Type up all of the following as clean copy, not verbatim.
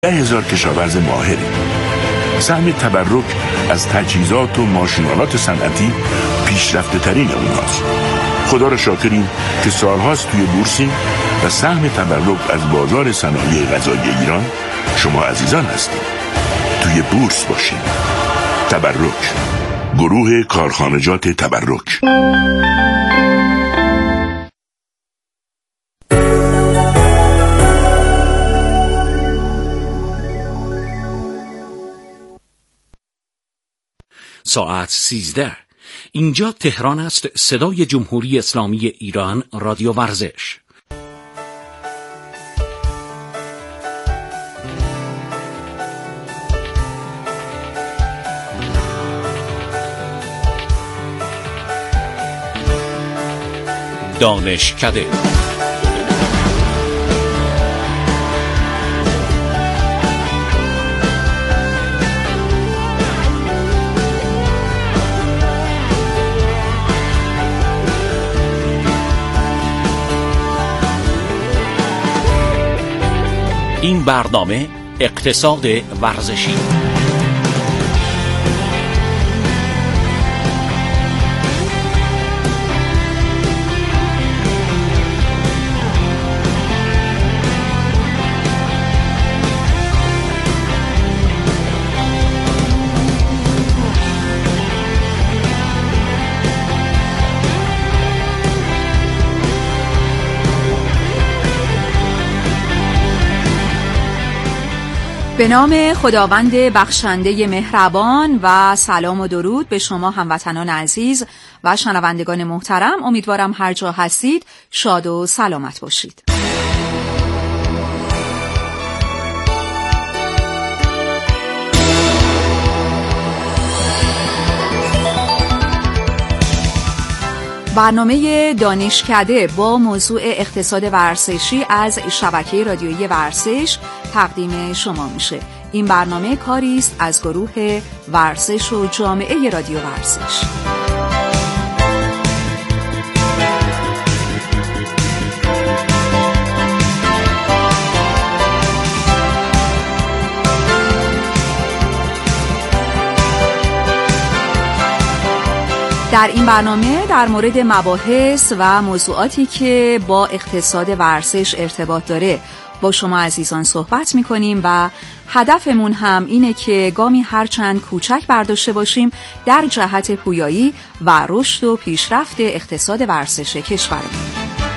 10,000 کشاورز ماهریم. سهم تبرک از تجهیزات و ماشینالات صنعتی پیشرفته ترین اونهاست. خدا را شاکریم که سالهاست توی بورسیم و سهم تبرک از بازار صنایع غذایی ایران شما عزیزان هستید. توی بورس باشید. تبرک، گروه کارخانجات تبرک. ساعت 13. اینجا تهران است. صدای جمهوری اسلامی ایران، رادیو ورزش. دانشکده. این برنامه اقتصاد ورزشی. به نام خداوند بخشنده مهربان و سلام و درود به شما هموطنان عزیز و شنوندگان محترم. امیدوارم هر جا هستید شاد و سلامت باشید. برنامه دانشکده با موضوع اقتصاد ورزشی از شبکه رادیویی ورزش تقدیم شما میشه. این برنامه کاری است از گروه ورزش و جامعه رادیو ورزش. در این برنامه در مورد مباحث و موضوعاتی که با اقتصاد ورزش ارتباط داره با شما عزیزان صحبت می‌کنیم و هدفمون هم اینه که گامی هرچند کوچک برداشته باشیم در جهت پویایی و رشد و پیشرفت اقتصاد ورزش کشورمون.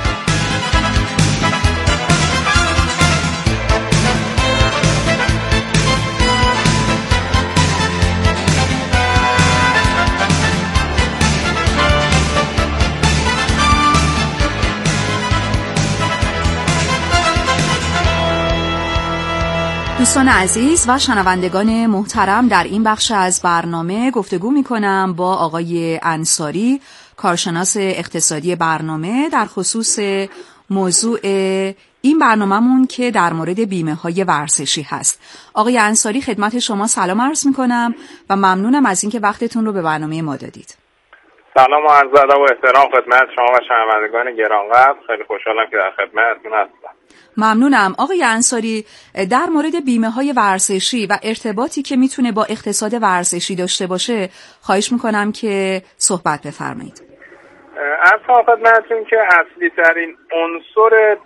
دوستان عزیز و شنوندگان محترم، در این بخش از برنامه گفتگو می‌کنم با آقای انصاری، کارشناس اقتصادی برنامه، در خصوص موضوع این برنامه‌مون که در مورد بیمه‌های ورزشی هست. آقای انصاری، خدمت شما سلام عرض می‌کنم و ممنونم از اینکه وقتتون رو به برنامه ما دادید. سلام و عرض ادب و احترام خدمت شما و شنوندگان گرانقدر. خیلی خوشحالم که در خدمتتون هستم. ممنونم. آقای انصاری، در مورد بیمه‌های ورزشی و ارتباطی که میتونه با اقتصاد ورزشی داشته باشه خواهش میکنم که صحبت بفرمایید. اصلا خدمتتون که اصلی ترین عنصر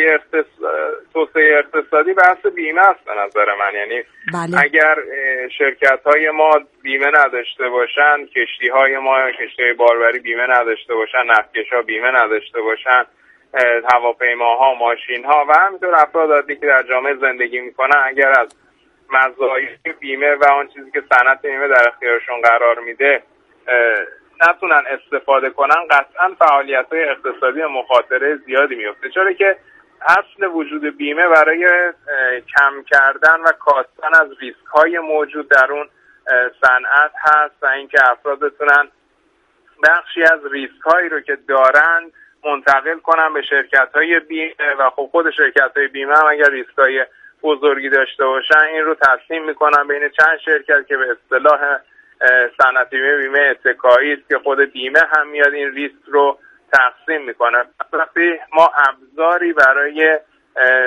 توسعه اقتصادی بحث بیمه است به نظر من. یعنی بله. اگر شرکت‌های ما بیمه نداشته باشن، کشتی‌های ما، کشتی‌های باربری بیمه نداشته باشن، نفتکش‌ها بیمه نداشته باشن، هواپیماها، ماشین‌ها و همینطور افراد عادی که در جامعه زندگی میکنن اگر از مزایای بیمه و آن چیزی که صنعت بیمه در اختیارشون قرار میده نتونن استفاده کنن، قطعا فعالیت‌های اقتصادی مخاطره زیادی میفته، چرا که اصل وجود بیمه برای کم کردن و کاستن از ریسک‌های موجود در اون صنعت هست و اینکه افراد بتونن بخشی از ریسک‌هایی رو که دارن منتقل کنن به شرکت‌های بیمه و خود شرکت‌های بیمه هم اگر ریسک‌های بزرگی داشته باشن این رو تقسیم میکنن بین چند شرکت که به اصطلاح صنعتی بیمه اتکایی است که خود بیمه هم میاد این ریسک رو تقسیم میکنه. وقتی ما ابزاری برای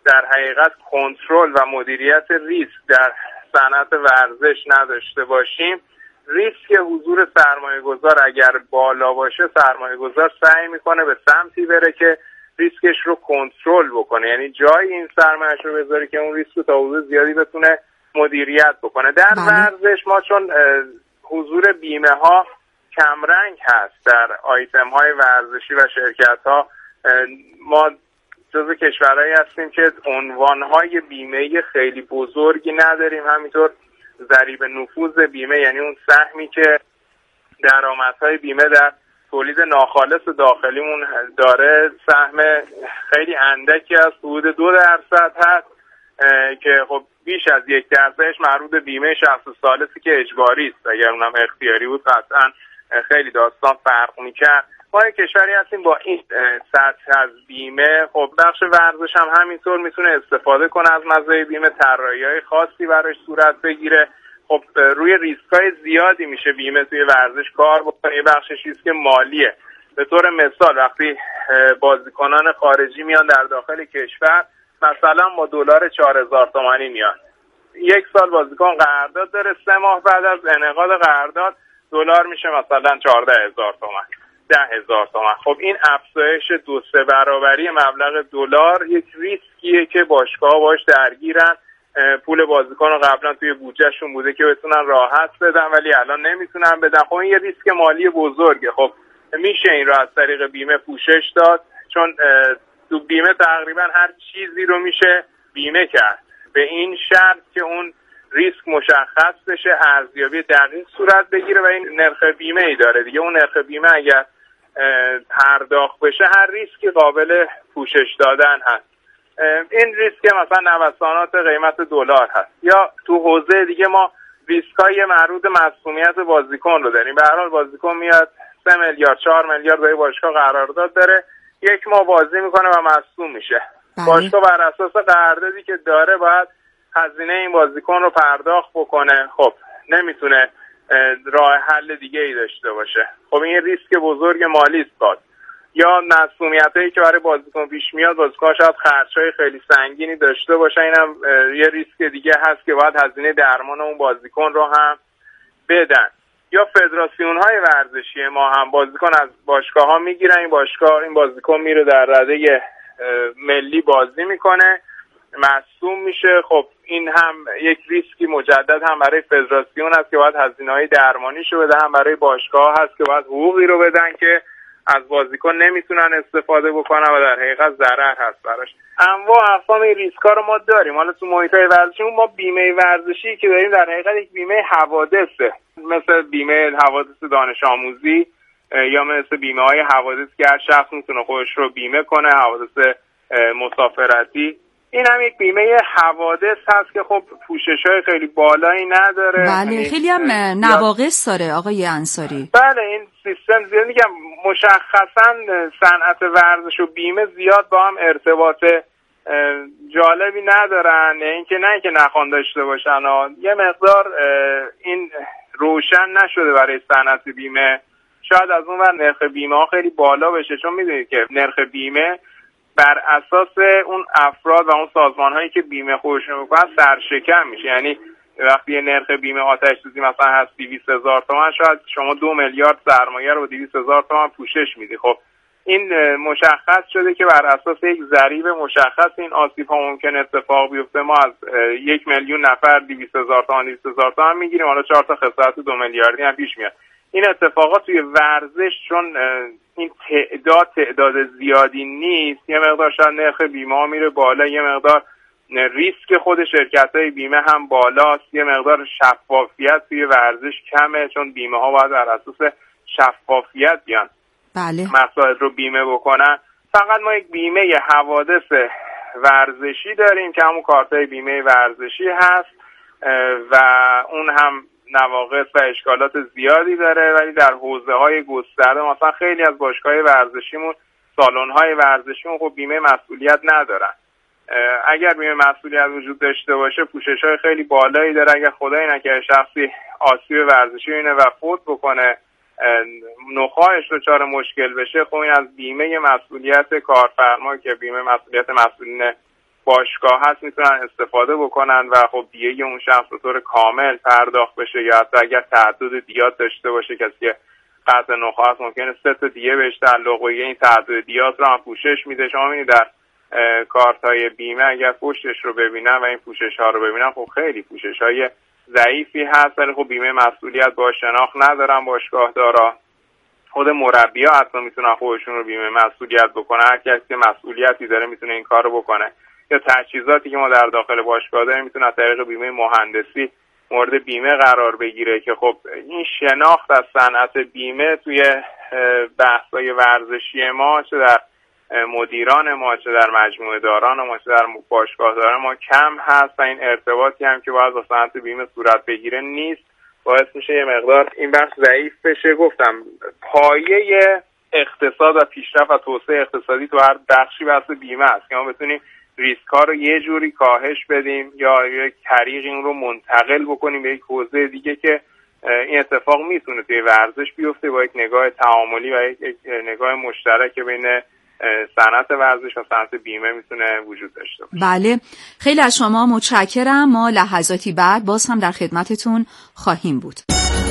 در حقیقت کنترل و مدیریت ریسک در صنعت ورزش نداشته باشیم، ریسک حضور سرمایه گذار اگر بالا باشه، سرمایه گذار سعی میکنه به سمتی بره که ریسکش رو کنترل بکنه، یعنی جای این سرمایه‌اش رو بذاره که اون ریسک رو تا حدود زیادی بتونه مدیریت بکنه. در ورزش ما چون حضور بیمه ها کمرنگ هست در آیتم های ورزشی و شرکت ها، ما جزو کشورهایی هستیم که عنوان های بیمه خیلی بزرگی نداریم. همینطور ضریب نفوذ بیمه، یعنی اون سهمی که درآمدهای بیمه در تولید ناخالص داخلیمون داره، سهم خیلی اندکی از حدود 2% هست که خب بیش از 1% مربوط به بیمه شخص ثالثی که اجباری است. اگر اونم اختیاری بود قطعا خیلی داستان فرق میکرد. ما یک کشوری هستیم با این سطح از بیمه. خب بخش ورزش هم همینطور میتونه استفاده کنه از مزایای بیمه، طراحی‌های خاصی براش صورت بگیره. خب روی ریسک‌های زیادی میشه بیمه توی ورزش کار بکنه. یه بخشش ریسک مالیه. به طور مثال وقتی بازیکنان خارجی میان در داخل کشور، مثلا با دلار 4000 تومانی میان، یک سال بازیکن قرارداد داره، 3 ماه بعد از انعقاد قرارداد دلار میشه مثلا 14000 تومان، 10000 تومان. خب این افزایش 2-3 برابری مبلغ دلار یک ریسکیه که باشگاه‌ها باهاش درگیرن. پول بازیکن رو قبلا توی بودجهشون بوده که بتونن راحت بدن ولی الان نمیتونن بدن. خب این یه ریسک مالی بزرگه. خب میشه این رو از طریق بیمه پوشش داد، چون تو بیمه تقریبا هر چیزی رو میشه بیمه کرد، به این شرط که اون ریسک مشخص بشه، ارزیابی دقیق صورت بگیره و این نرخ بیمه ای داره دیگه. اون نرخ بیمه اگر پرداخت بشه، هر ریسکی قابل پوشش دادن هست. این ریسک مثلا نوسانات قیمت دلار هست، یا تو حوزه دیگه ما ریسکای مربوط به مسئولیت بازیکن رو داریم. به هر حال بازیکن میاد 3 میلیارد 4 میلیارد برای باشگاه قرارداد داره، یک ماه بازی میکنه و مصدوم میشه. باشگاه بر اساس قراردادی که داره باید هزینه این بازیکن رو پرداخت بکنه. خب نمیتونه راه حل دیگه ای داشته باشه. خب این ریسک بزرگ مالی است. یا مسئولیتایی که برای بازیکن پیش میاد، بازیکن شاید خرچای خیلی سنگینی داشته باشه، اینم یه ریسک دیگه هست که باید هزینه درمان اون بازیکن رو هم بدن. یا فدراسیون‌های ورزشی ما هم بازیکن از باشگاه‌ها میگیرن، این بازیکن میره در رده ملی بازی میکنه، مصدوم میشه. خب این هم یک ریسکی مجدد هم برای فدراسیون هست که باید هزینه‌های درمانیشو بده، هم برای باشگاه هست که باید حقوقی رو بدن که از بازیکن نمیتونن استفاده بکنن و در حقیقت ضرر هست براش. انواع اقسام این ریسکا رو ما داریم. حالا تو محیط‌های ورزشی ما بیمه ورزشی که داریم در حقیقت یک بیمه حوادثه، مثل بیمه حوادث دانش آموزی یا مثل بیمه‌های حوادث که هر شخص میتونه خودش رو بیمه کنه، حوادث مسافرتی. این هم یک بیمه حوادث هست که خب پوشش‌های خیلی بالایی نداره. بله، خیلی هم نواقص داره آقای انصاری. بله، این سیستم زیاد میگم مشخصا صنعت ورزش و بیمه زیاد با هم ارتباط جالبی ندارن. اینکه نخوان داشته باشن، یه مقدار این روشن نشده برای صنعت بیمه. شاید از اون ور نرخ بیمه ها خیلی بالا بشه، چون میدونید که نرخ بیمه بر اساس اون افراد و اون سازمان هایی که بیمه خودشون میکنن سرشکم میشه. یعنی وقتی یه نرخ بیمه آتش سوزی مثلا هست 200,000 تومان، شاید شما 2 میلیارد سرمایه رو با 200,000 تومان پوشش میدی. خب این مشخص شده که بر اساس یک ضریب مشخص این آسیب ها ممکن اتفاق بیفته. ما از 1 میلیون نفر 200,000 تومان 200,000 تومان میگیریم، حالا 4 تا خسارت 2 میلیاردی هم پیش میاد. این اتفاقات توی ورزش چون این تعداد زیادی نیست، یه مقدار شاید نرخ بیمه ها میره بالا، یه مقدار ریسک خود شرکت‌های بیمه هم بالاست، یه مقدار شفافیت توی ورزش کمه، چون بیمه ها باید بر اساس شفافیت بیان بله مسائل رو بیمه بکنن. فقط ما یک بیمه حوادث ورزشی داریم که همون کارتای بیمه ورزشی هست و اون هم نواقص و اشکالات زیادی داره، ولی در حوزه‌های گسترده مثلا خیلی از باشگاه‌های ورزشیمون، سالن‌های ورزشیمون خب بیمه مسئولیت ندارن. اگر بیمه مسئولیت وجود داشته باشه پوشش‌های خیلی بالایی داره. اگر خدای نکرده شخصی آسیب ورزشی اینه و فوت بکنه، نخاعش دچار مشکل بشه، خب این از بیمه مسئولیت کارفرما که بیمه مسئولیت مسئولین باشگاه هست میتونن استفاده بکنن و خب دیگه اون شخص به طور کامل پرداخت بشه، یا حتی اگر تعدد دیات داشته باشه کسی که قطع نخاع هست ممکنه 3 تا دیه بهش تعلق بگیره، این تعدد دیات رو هم پوشش میده. شما میبینید در کارت‌های بیمه اگر پشتش رو ببینن و این پوشش‌ها رو ببینن خب خیلی پوشش‌های ضعیفی هست، ولی خب بیمه مسئولیت با شناخت ندارن باشگاه دارا. خود مربی‌ها اصلا میتونن خودشون رو بیمه مسئولیت بکنن، هر کسی که مسئولیتی داره میتونه این کارو بکنه. یا تجهیزاتی که ما در داخل باشگاه داریم میتونه از طریق بیمه مهندسی مورد بیمه قرار بگیره که خب این شناخت از صنعت بیمه توی بحث‌های ورزشی ما، چه در مدیران ما، چه در مجموعه داران ما، چه در باشگاه داران ما کم هست و این ارتباطی هم که باید با صنعت بیمه صورت بگیره نیست، باعث میشه یه مقدار این بخش ضعیف بشه. گفتم پایه اقتصاد و پیشرفت و توسعه اقتصادی تو هر بخشی بحث بیمه است که ما بتونیم ریسک‌ها رو یه جوری کاهش بدیم یا یک طریقی اون رو منتقل بکنیم به یک حوزه دیگه که این اتفاق میتونه توی ورزش بیفته با یک نگاه تعاملی و یک نگاه مشترک بین صنعت ورزش و صنعت بیمه میتونه وجود داشته باشه. بله، خیلی از شما متشکرم. ما لحظاتی بعد باز هم در خدمتتون خواهیم بود.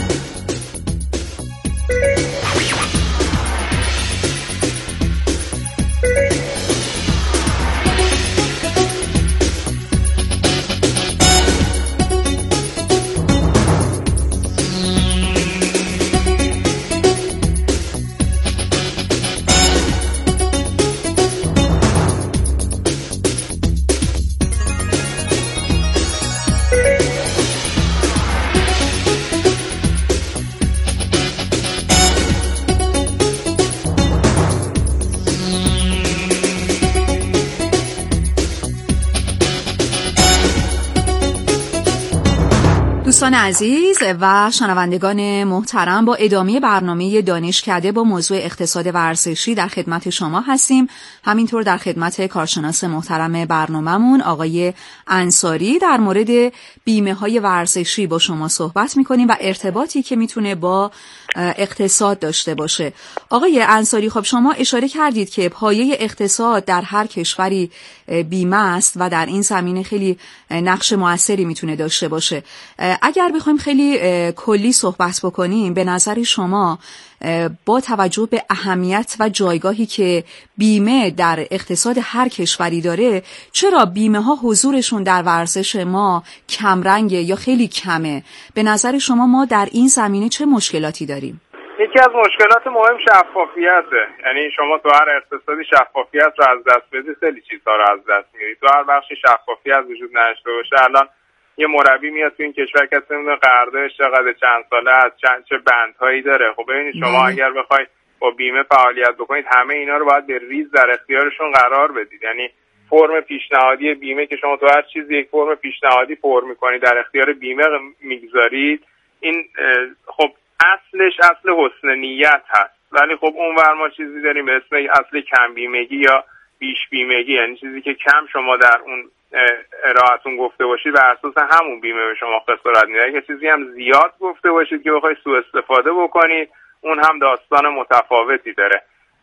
دوستان عزیز و شنوندگان محترم، با ادامه برنامه دانشکده با موضوع اقتصاد ورزشی در خدمت شما هستیم. همینطور در خدمت کارشناس محترم برنامه‌مون آقای انصاری در مورد بیمه‌های ورزشی با شما صحبت می‌کنیم و ارتباطی که میتونه با اقتصاد داشته باشه. آقای انصاری، خب شما اشاره کردید که پایه اقتصاد در هر کشوری بیمه است و در این زمینه خیلی نقش موثری میتونه داشته باشه. اگر بخوایم خیلی کلی صحبت بکنیم، به نظر شما با توجه به اهمیت و جایگاهی که بیمه در اقتصاد هر کشوری داره، چرا بیمه ها حضورشون در ورزش ما کمرنگه یا خیلی کمه؟ به نظر شما ما در این زمینه چه مشکلاتی داریم؟ یکی از مشکلات مهم شفافیته. یعنی شما تو هر اقتصادی شفافیت رو از دست بدی خیلی چیزها رو از دست میدی. تو هر بخشی شفافیت وجود نداشته باشه، الان یه مربی میاد تو این کشور که نمیدونه قراردادش چقدر، چند ساله است، چه بندهایی داره. خب ببینید شما اگر بخواید با بیمه فعالیت بکنید، همه اینا رو باید به ریز در اختیارشون قرار بدید. یعنی فرم پیشنهادی بیمه که شما تو هر چیزی یک فرم پیشنهادی پر می‌کنید، در اختیار بیمه میگذارید، این خب اصلش اصل حسن نیت هست. ولی خب اونور ما چیزی داریم به اسم اصل کم بیمگی یا بیش بیمگی، یعنی چیزی که کم شما در اون ارائه‌تون گفته باشید و اساس همون بیمه به شما خسارت میده. اگه چیزی هم زیاد گفته باشید که بخواید سوء استفاده بکنید، اون هم داستان متفاوتی داره.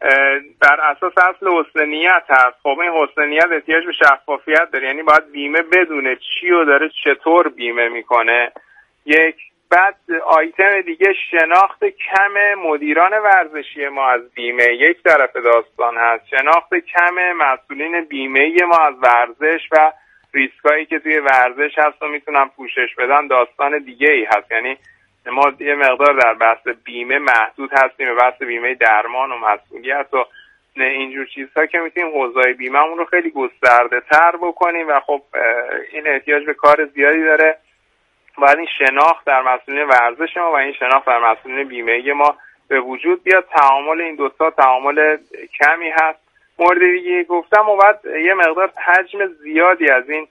بر اساس اصل حسن نیت هست. خب این حسن نیت احتیاج به شفافیت داره، یعنی باید بیمه بدونه چی رو داره چطور بیمه میکنه. یک بعد آیتم دیگه شناخت کم مدیران ورزشی ما از بیمه یک طرف داستان هست، شناخت کم مسئولین بیمه ما از ورزش و ریسکایی که توی ورزش هست و میتونن پوشش بدن داستان دیگه ای هست. یعنی ما یه مقدار در بحث بیمه محدود هستیم به بحث بیمه درمان و مسئولیت و اینجور چیزها که میتونیم حوزه بیمه‌مون رو خیلی گسترده تر بکنیم و خب این احتیاج به کار زیادی داره. باید این شناخت در مسئولین ورزش ما و این شناخت در مسئولین بیمه ما به وجود بیاد. تعامل این دوتا تعامل کمی هست. مورد دیگه گفتم و بعد یه مقدار حجم زیادی از این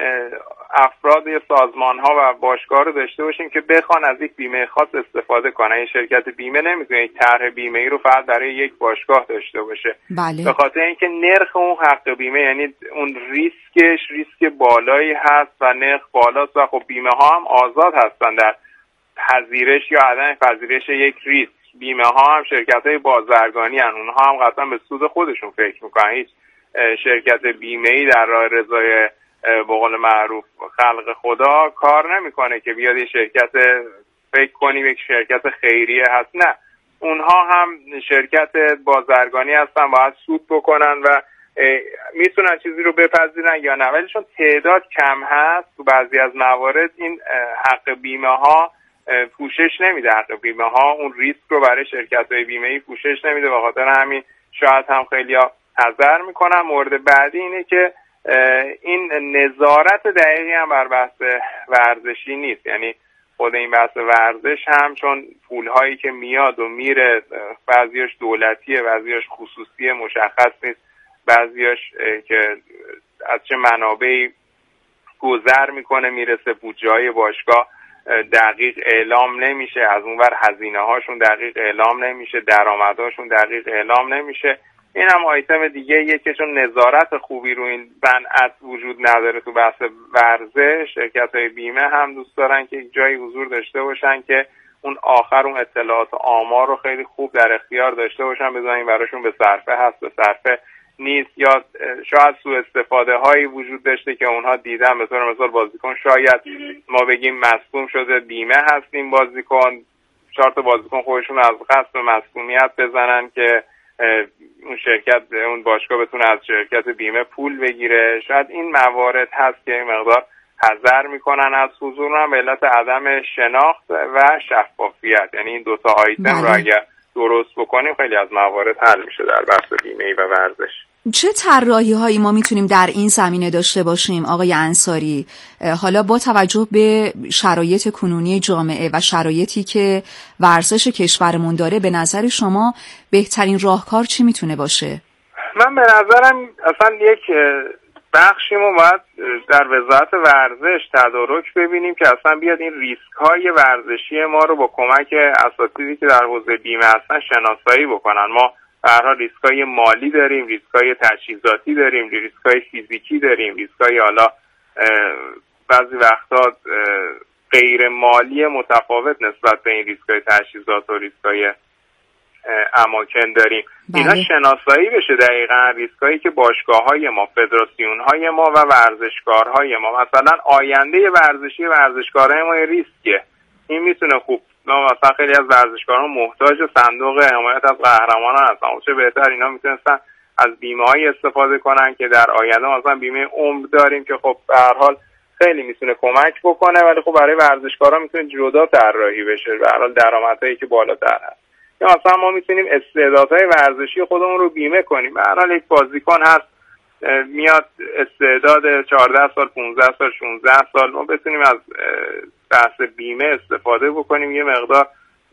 افراد یا سازمان ها و باشگاه رو داشته باشیم که بخوان از یک بیمه خاص استفاده کنن. این شرکت بیمه نمیتونه یک طرح بیمه ای رو فقط برای یک باشگاه داشته باشه. بله. به خاطر اینکه نرخ اون حق بیمه، یعنی اون ریسک بالایی هست و نرخ بالاست و خب بیمه ها هم آزاد هستن در پذیرش یا عدم پذیرش یک ریسک. بیمه ها هم شرکت های بازرگانی هستن، اونها هم قطعا به سود خودشون فکر میکنن، هیچ شرکت بیمه‌ای در راه رضای به قول معروف خلق خدا کار نمیکنه که بیاد یه شرکت فکر کنیم یک شرکت خیریه هست. نه، اونها هم شرکت بازرگانی هستن، باید سود بکنن و میتونن چیزی رو بپذیرن یا نه، ولی چون تعداد کم هست تو بعضی از موارد این حق بیمه ها پوشش نمیده. حق بیمه ها اون ریسک رو برای شرکت های بیمه‌ای پوشش نمیده، به خاطر همین شاید هم خیلی‌ها حذر میکنن. مورد بعدی اینه که این نظارت دقیقی هم بر بحث ورزشی نیست. یعنی خود این بحث ورزش هم چون پولهایی که میاد و میره بعضیاش دولتیه، بعضیاش خصوصیه، مشخص نیست، بعضیاش که از چه منابعی گذر میکنه میرسه بودجه‌های باشگاه دقیق اعلام نمیشه، از اونور هزینه هاشون دقیق اعلام نمیشه، درآمدهاشون دقیق اعلام نمیشه. این هم آیتم دیگه یه که چون نظارت خوبی رو این صنعت وجود نداره تو بحث ورزش، شرکت‌های بیمه هم دوست دارن که جایی حضور داشته باشن که اون آخر اون اطلاعات آمار رو خیلی خوب در اختیار داشته باشن، بزنین براشون به صرفه هست به صرفه نیست، یا شاید سوء استفاده هایی وجود داشته که اونها دیدن. به طور مثال بازیکن شاید ما بگیم مصدوم شده، بیمه هستیم بازیکن، 4 تا بازیکن خودشون از قصد به مصدومیت بزنن که اون شرکت اون باشگاه بتونه از شرکت بیمه پول بگیره. شاید این موارد هست که این مقدار حذر میکنن از حضور، هم به علت عدم شناخت و شفافیت. یعنی این 2 تا آیتم رو اگر درست بکنیم خیلی از موارد حل میشه در بحث بیمه‌ای و ورزش. چه طراحی هایی ما میتونیم در این زمینه داشته باشیم آقای انصاری، حالا با توجه به شرایط کنونی جامعه و شرایطی که ورزش کشورمون داره؟ به نظر شما بهترین راهکار چی میتونه باشه؟ من به نظرم اصلا یک بخشی ما باید در وزارت ورزش تدارک ببینیم که اصلا بیاد این ریسک های ورزشی ما رو با کمک اساتیدی که در حوزه بیمه هستن شناسایی بکنن. ما به هر حال ریسک های مالی داریم، ریسک های تجهیزاتی داریم، ریسک های فیزیکی داریم، ریسک های حالا بعضی وقتا غیر مالی متفاوت نسبت به این ریسک های تجهیزات و ریسک های اماکن داریم. اینها شناسایی بشه دقیقاً ریسکایی که باشگاه‌های ما، فدراسیون‌های ما و ورزشکارهای ما، مثلا آینده ورزشی ورزشکارهای ما ریسکه. این میتونه خوب مثلا خیلی از ورزشکاران محتاج صندوق حمایت از قهرمانان هستن، چه بهتر اینا میتونستن از بیمه‌های استفاده کنن که در آینده مثلا بیمه عمر داریم که خب به هر حال خیلی میتونه کمک بکنه، ولی خب برای ورزشکارا میتونه جدا طراحی بشه، به هر حال درآمدهایی که بالاتر هست. یا مثلا ما میتونیم استعدادهای ورزشی خودمون رو بیمه کنیم. به هر حال یک بازیکن هست میاد استعداد 14 سال 15 سال 16 سال، ما بتونیم از بحث بیمه استفاده بکنیم، یه مقدار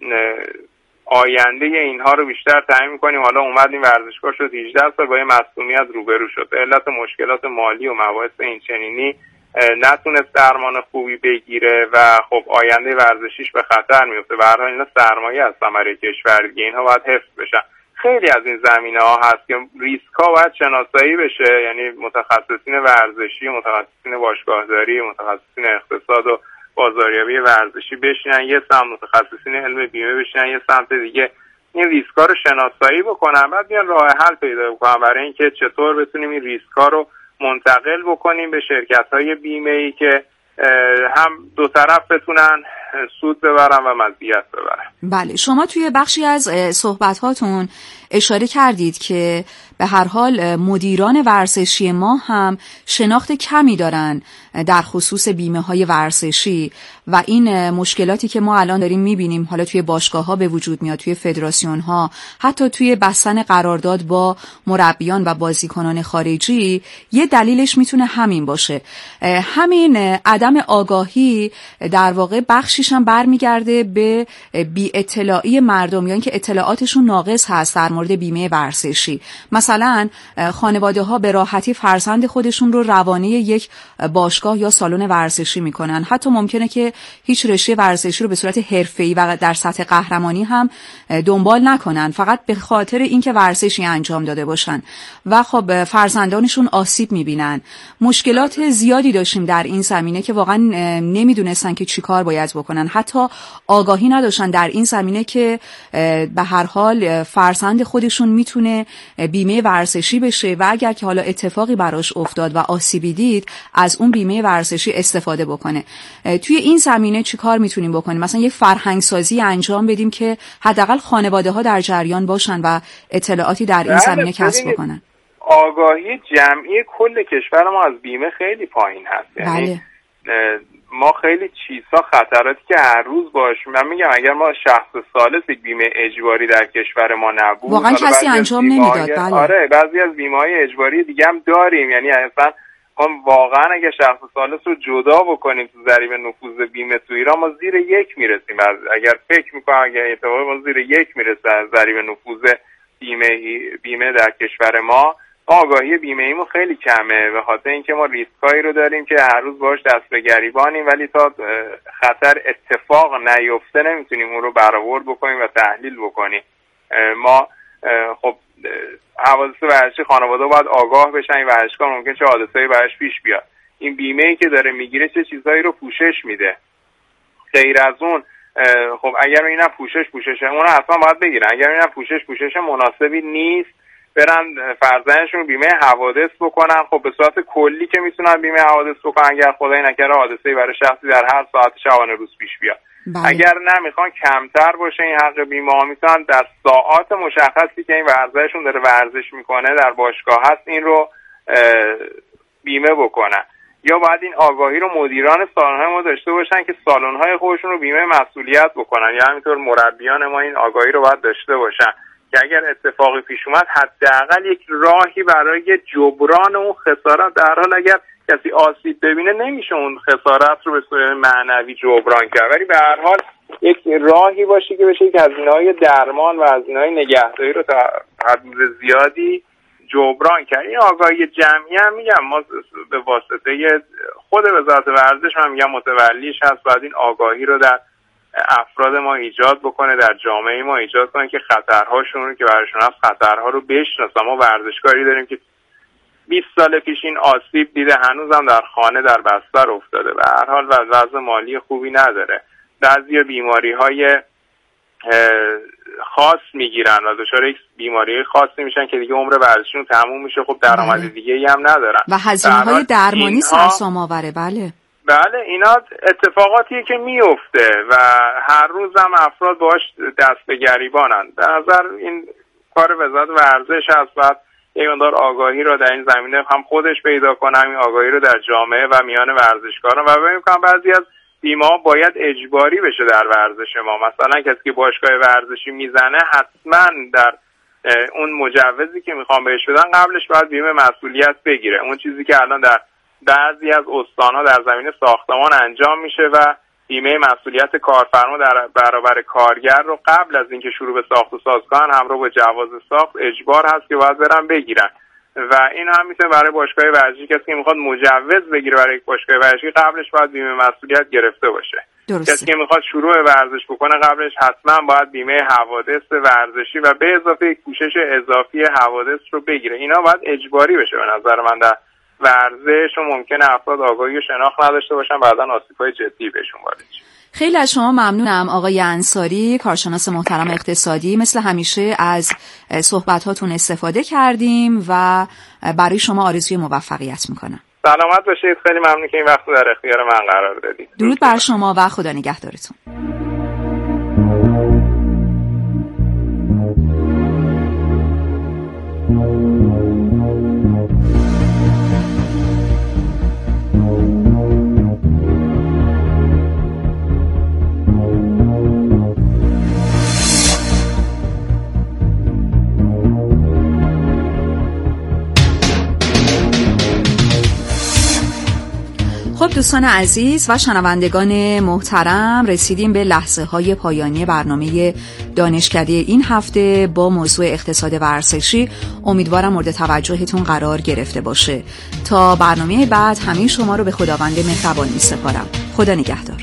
آینده اینها رو بیشتر تعیین کنیم. حالا اومد این ورزشکار شد 18 سال با یه مصدومیت روبرو شد، به علت مشکلات مالی و مباحث این چنینی نتونست درمان خوبی بگیره و خب آینده ورزشیش به خطر میفته. به هر حال اینا سرمایه از ثمره کشور دیگه، اینها باید حفظ بشن. خیلی از این زمینه‌ها هست که ریسک ها باید شناسایی بشه، یعنی متخصصین ورزشی، متخصصین باشگاهداری، متخصصین اقتصاد و بازاریابی ورزشی بشینن یه سمت، متخصصین علم بیمه بشینن یه سمت دیگه، این ریسک ها رو شناسایی بکنن، بعد بیان راه حل پیدا بکنن برای اینکه چطور بتونیم این ریسک ها رو منتقل بکنیم به شرکت‌های بیمه‌ای که هم دو طرف بتونن سود ببرن و مزیت ببرن. بله، شما توی بخشی از صحبت‌هاتون اشاره کردید که به هر حال مدیران ورزشی ما هم شناخت کمی دارن در خصوص بیمه‌های ورزشی و این مشکلاتی که ما الان داریم می‌بینیم حالا توی باشگاه‌ها به وجود میاد، توی فدراسیون‌ها، حتی توی بستن قرارداد با مربیان و بازیکنان خارجی، یه دلیلش میتونه همین باشه. همین عدم آگاهی در واقع بخشیش هم برمیگرده به بی اطلاعی مردم، یا اینکه اطلاعاتشون ناقص هست در مورد بیمه ورزشی. مثلا خانواده‌ها به راحتی فرزند خودشون رو روانه یک باشگاه یا سالن ورزشی میکنن، حتی ممکنه که هیچ رشته ورزشی رو به صورت حرفه‌ای و در سطح قهرمانی هم دنبال نکنن، فقط به خاطر اینکه ورزشی انجام داده باشن و خب فرزندانشون آسیب میبینن. مشکلات زیادی داشتیم در این زمینه که واقعا نمیدونستن که چی کار باید بکنن، حتی آگاهی نداشتن در این زمینه که به هر حال فرزند خودشون میتونه بیمه ورزشی بشه و اگر که حالا اتفاقی براش افتاد و آسیبی دید از اون بیمه ورزشی استفاده بکنه. توی این زمینه چی کار میتونیم بکنیم؟ مثلا یه فرهنگ سازی انجام بدیم که حداقل خانواده ها در جریان باشن و اطلاعاتی در این زمینه کسب بکنن. آگاهی جمعی کل کشور ما از بیمه خیلی پایین هست. یعنی ما خیلی چیزها خطراتی که هر روز باش، من میگم اگر ما شخص ثالث بیمه اجباری در کشور ما نبود واقعا کسی انجام نمیداد. بله. آره بعضی از بیمه‌های اجباری دیگه هم داریم، یعنی اصلا ما واقعا اگه شخص ثالث رو جدا بکنیم تو ضریب نفوذ بیمه تو ایران ما زیر 1 میرسیم. اگر فکر میکنم اگر اتفاقی ما زیر 1 میرسه ضریب نفوذ بیمه در کشور ما. آگاهی بیمه ایمون خیلی کمه به خاطر اینکه ما ریسکایی رو داریم که هر روز باهاش دست به گریبانیم، ولی تا خطر اتفاق نیفته نمیتونیم اون رو برآورد بکنیم و تحلیل بکنیم. ما خب حوادث ورزشی خانواده باید آگاه بشن، این ورزشکار ممکن چه حادثه‌ای براش پیش بیاد. این بیمه‌ای که داره میگیره چه چیزایی رو پوشش میده. غیر از اون خب اگر اینا پوشش اون اصلا باید بگیرن. اگر اینا پوشش مناسبی نیست برن فرزندشون بیمه حوادث بکنن. خب به صورت کلی که میتونن بیمه حوادث بکنن اگر خدای نکرده حادثه‌ای برای شخصی در هر ساعت شبانه روز پیش بیاد. اگر نمیخوان کمتر باشه این حق بیمه ها، میتونن در ساعات مشخصی که این ورزششون داره ورزش میکنه در باشگاه هست این رو بیمه بکنن. یا باید این آگاهی رو مدیران سالن‌های ما داشته باشن که سالن‌های خودشون رو بیمه مسئولیت بکنن، یا همینطور مربیان ما این آگاهی رو باید داشته باشن که اگر اتفاقی پیش اومد حداقل یک راهی برای جبران اون خسارت، در حال اگر کسی آسیب ببینه نمیشه اون خسارت رو به صورت معنوی جبران کرد، ولی به هر حال یک راهی باشه که بشه یک هزینه‌های درمان و هزینه‌های نگهداری رو تا حد زیادی جبران کرد. این آگاهی جمعی هم میگم ما به واسطه خود وزارت ورزش من میگم متولیش هست، باید این آگاهی رو در افراد ما ایجاد بکنه، در جامعه ما ایجاد کنه که خطرهاشون رو که براشون هست خطرها رو بشناسن. ما ورزشکاری داریم که 20 سال پیش این آسیب دیده هنوزم در خانه در بستر افتاده، به هر حال وضع مالی خوبی نداره، بعضی بیماری‌های خاص میگیرن و دچار یک بیماری خاصی میشن که دیگه عمر ورزششون تموم میشه، خب درآمد دیگه‌ای هم ندارن و هزینه‌های درمانی سرسام آوره. بله اینا اتفاقاتیه که میفته و هر روز هم افراد باش دست به گریبانن. به نظر این کار وزارت ورزش هست، بعد یک مقدار آگاهی رو در این زمینه هم خودش پیدا کنه، همین آگاهی رو در جامعه و میان ورزشکاران، و ببینیم که بعضی از بیمه‌ها باید اجباری بشه در ورزش ما. مثلا کسی که باشگاه ورزشی میزنه حتما در اون مجوزی که میخوام بهش بدن قبلش باید بیمه مسئولیت بگیره. اون چیزی که الان در بعضی از استان‌ها در زمینه ساختمان انجام میشه و بیمه مسئولیت کارفرما در برابر کارگر رو قبل از اینکه شروع به ساخت و ساز کنن همراه با جواز ساخت اجبار هست که باید برن بگیرن. و این هم میتونه برای باشگاه ورزشی کسی که میخواد مجوز بگیره برای یک باشگاه ورزشی قبلش باید بیمه مسئولیت گرفته باشه. کسی که میخواد شروع ورزش بکنه قبلش حتما باید بیمه حوادث ورزشی و به اضافه یک پوشش اضافی حوادث رو بگیره. اینا باید اجباری بشه به نظر من در ورزش، و ممکنه افراد آگاهی و شناخت نداشته باشن بعداً آسیب‌های جدی بهشون وارد شه. خیلی از شما ممنونم آقای انصاری، کارشناس محترم اقتصادی. مثل همیشه از صحبت‌هاتون استفاده کردیم و برای شما آرزوی موفقیت میکنم. سلامت باشید. خیلی ممنون که این وقت در اختیار من قرار دادید. درود بر شما و خدا نگهدارتون. خب دوستان عزیز و شنوندگان محترم، رسیدیم به لحظه های پایانی برنامه دانشکده این هفته با موضوع اقتصاد ورزشی. امیدوارم مورد توجهتون قرار گرفته باشه. تا برنامه بعد همه شما رو به خداوند مهربان می‌سپارم. خدا نگهدار.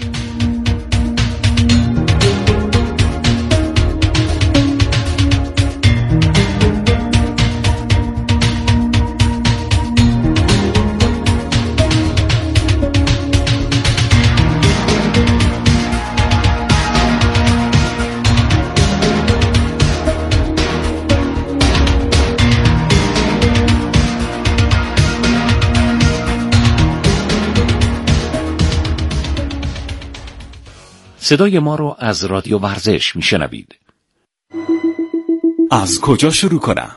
صدای ما رو از رادیو ورزش میشنوید. از کجا شروع کنم؟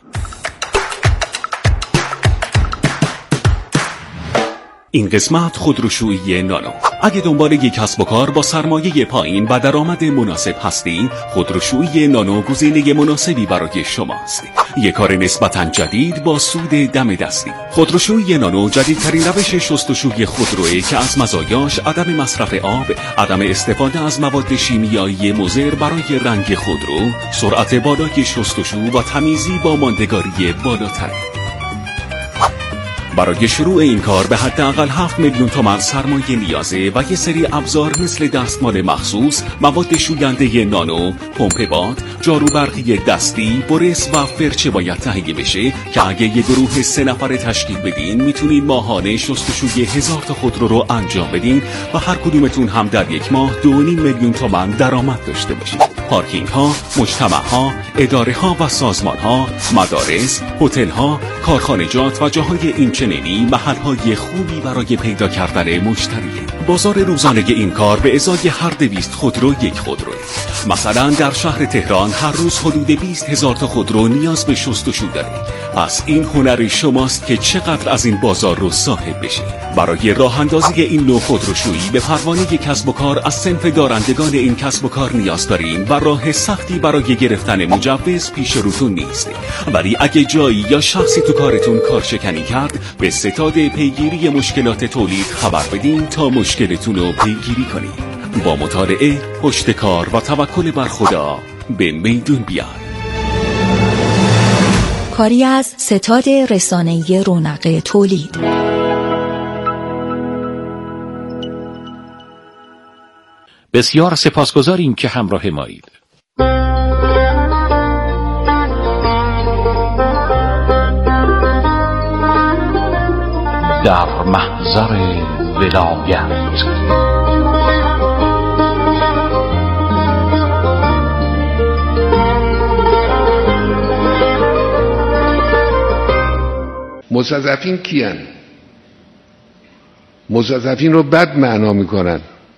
این قسمت خودروشویی نانو. اگه دنبال یک کسب و کار با سرمایه پایین و درآمد مناسب هستین، خودروشویی نانو گزینه مناسبی برای شماست. یک کار نسبتاً جدید با سود دم دستی. خودروشویی نانو جدیدترین روش شستشوی خودروئه که از مزایاش عدم مصرف آب، عدم استفاده از مواد شیمیایی مضر برای رنگ خودرو، سرعت بالای شستشو و تمیزی با ماندگاری بالاتر. برای شروع این کار به حداقل 7 میلیون تومان سرمایه نیازه و یه سری ابزار مثل دستمال مخصوص، مواد شوینده نانو، پمپ باد، جارو برقی دستی، برس و فرچه باید تهیه بشه که اگه یه گروه 3 نفره تشکیل بدین میتونین ماهانه شستشوی 1000 تا خودرو رو انجام بدین و هر کدومتون هم در یک ماه 2.5 میلیون تومان درآمد داشته باشید. پارکینگ ها، مجتمع ها، اداره ها و سازمان ها، مدارس، هتل ها، کارخانجات و جاهای اینچنینی محل های خوبی برای پیدا کردن مشتریه. بازار روزانه این کار به ازای هر 200 خودرو یک خودروه. مثلا در شهر تهران هر روز حدود 20,000 تا خودرو نیاز به شستشو داره. پس این هنر شماست که چقدر از این بازار رو صاحب بشه. برای راه اندازی این نوع خودروشویی به پروانه کسب و کار از صنف دارندگان این کسب و کار نیاز دارین و راه سختی برای گرفتن مجوز پیش روتون نیست. ولی اگه جایی یا شخصی تو کارتون کارشکنی کرد، به ستاد پیگیری مشکلات تولید خبر بدین تا مشکلتون رو پیگیری کنید. با مطالعه، پشت کار و توکل بر خدا به میدون بیاید. کاری از ستاد رسانه‌ای رونق تولید. بسیار سپاسگزاریم که همراه مایید. در محضر ولایت مستضعفین کیان؟ مستضعفین رو بد معنا میکنن.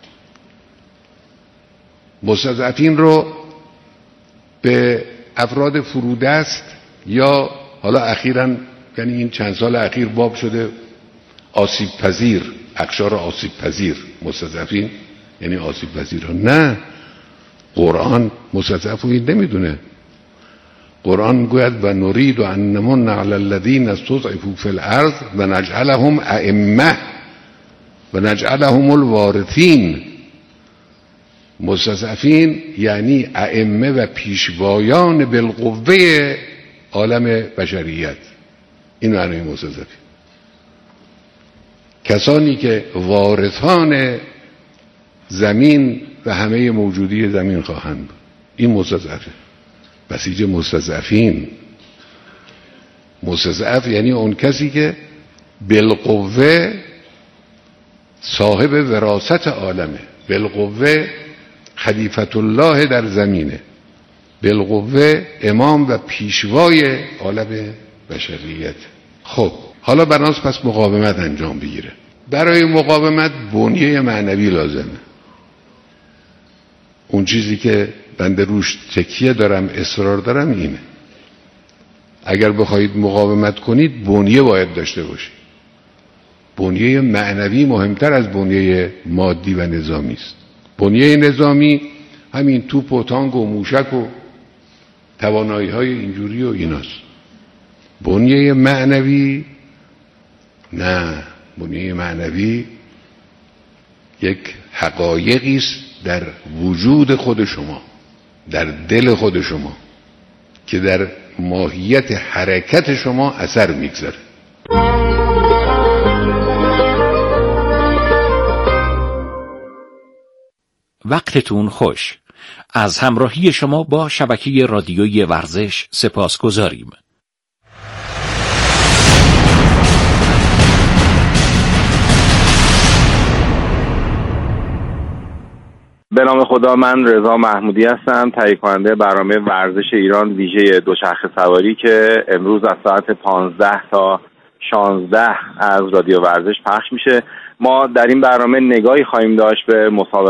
مستضعفین رو به افراد فرودست یا حالا اخیراً، یعنی این چند سال اخیر باب شده آسیب پذیر، اقشار آسیب پذیر. مستضعفین یعنی آسیب پذیر ها. نه، قرآن مستضعف رو این نمیدونه. قرآن میگوید و نرید و ان نمن علی الذین استضعفوا فی الارض و نجعلهم ائمه و نجعلهم الوارثین. مستضعفین یعنی ائمه و پیشوایان بالقوه عالم بشریت. این معنی مستضعفین. کسانی که وارثان زمین و همه موجودی زمین خواهند بود. این مستضعفه. بسیج مستضعفین. مستضعف یعنی اون کسی که بالقوه صاحب وراثت عالمه، بالقوه خلیفت الله در زمینه، بالقوه امام و پیشوای عالم بشریت. خب حالا بناس پس مقاومت انجام بگیره. برای مقاومت بنیه معنوی لازمه. اون چیزی که بنده روش تکیه دارم، اصرار دارم اینه. اگر بخواید مقاومت کنید بنیه باید داشته باشید. بنیه معنوی مهمتر از بنیه مادی و نظامی است. بنیه نظامی همین توپ و تانک و موشک و توانایی های اینجوری و ایناست. بنیه معنوی نه. بنیه معنوی یک حقایقی است در وجود خود شما، در دل خود شما، که در ماهیت حرکت شما اثر میگذاره. وقتتون خوش. از همراهی شما با شبکه رادیویی ورزش سپاسگزاریم. به نام خدا، من رضا محمودی هستم، تهیه کننده برنامه ورزش ایران ویژه دوچرخه سواری که امروز از ساعت 15 تا 16 از رادیو ورزش پخش میشه. ما در این برنامه نگاهی خواهیم داشت به مسابقه